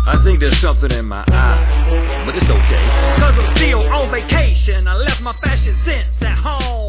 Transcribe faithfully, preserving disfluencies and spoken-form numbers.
I think there's something in my eye, but it's okay. Cause I'm still on vacation. I left my fashion sense at home.